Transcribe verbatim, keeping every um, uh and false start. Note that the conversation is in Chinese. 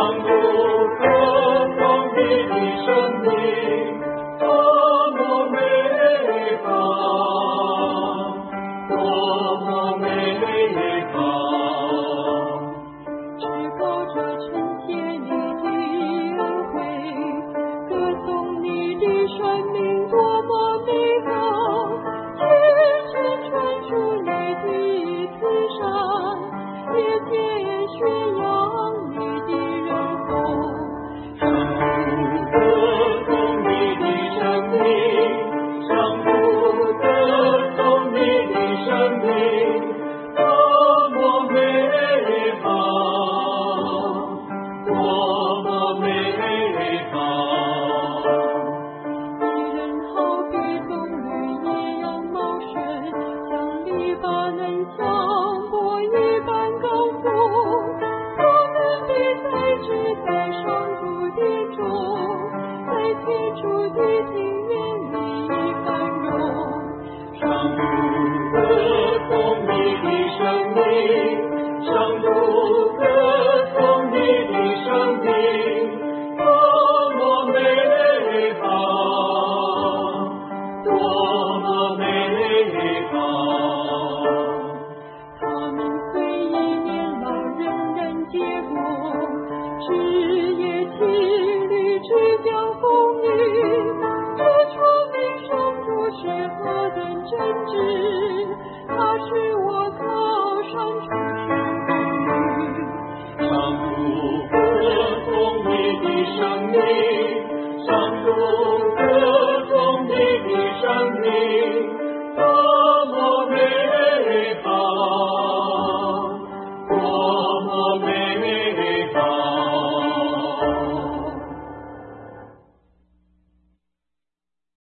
主歌颂你的生命，多么美好，多么美好。 至高者称谢你的恩惠，歌颂你的生命多么美好，全身传出你的慈善，夜间宣扬你的仁厚。 上主歌颂你的生命，上主歌颂你的生命，多么美好，多么美好。 你人好比棕榈一样茂盛，像黎巴嫩香柏一般高耸。他们的栽植在上主殿中，在天主的庭院里繁荣。 上主歌颂你的生命，上主歌颂你的生命，多么美好，多么美好。 他们虽一年老，仍然结果，枝叶青绿，只将风雨。这说明上主是何等真挚，他是我靠山出生育。 上主歌颂你的生命，上主歌颂你的生命。